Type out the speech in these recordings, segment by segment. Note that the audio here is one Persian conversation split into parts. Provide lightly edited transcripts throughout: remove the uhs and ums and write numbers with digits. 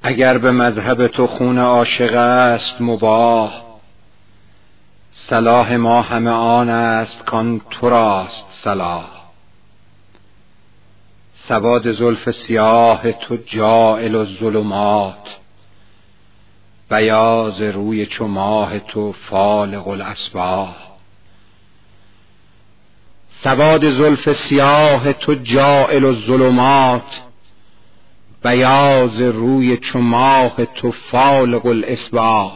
اگر به مذهب تو خون عاشق است مباح، صلاح ما همه آن است کان تو راست صلاح. سواد زلف سیاه تو جاعل الظلمات، بیاض روی چو ماه تو فالق الاصباح. سواد زلف سیاه تو جاعل الظلمات، بیاض روی چو ماه تو فالق الاصباح.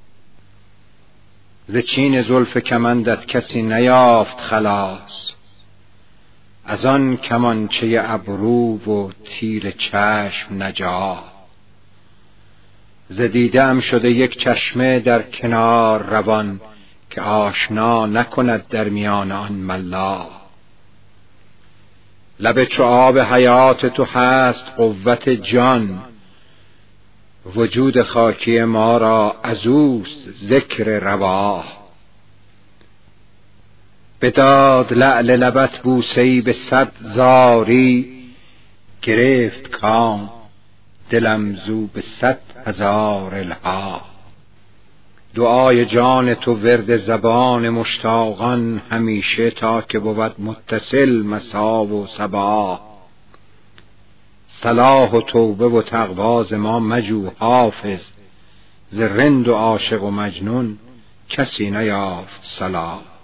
ز چین زلف کمندت کسی نیافت خلاص، از آن کمانچه ابرو و تیر چشم نجاح. ز دیده ام شده یک چشمه در کنار روان، که آشنا نکند در میان آن ملاح. لب چو آب حیات تو هست قوت جان، وجود خاکی ما را ازوست ذکر رواح. بداد لعل لبت بوسه‌ای به 100 زاری، گرفت کام دلم زو به 100,000 الحاح. دعای جان تو ورد زبان مشتاقان همیشه، تا که بود متصل مسا و صباح. صلاح و توبه و تقوا ز ما مجو حافظ، ز رند و عاشق و مجنون کسی نیافت صلاح.